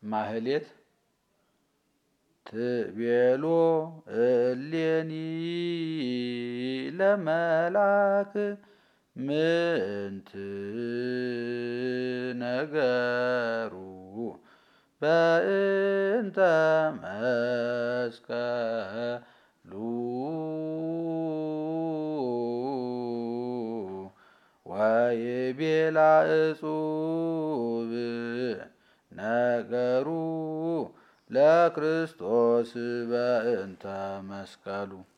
ማህሌት ትቤሎ እሌኒ ለመላክ ምንት ነገሩ በእንተ መስቀሉ ወይቤላ እጹብ ነገሩ ለክርስቶስ በእንተ መስቀሉ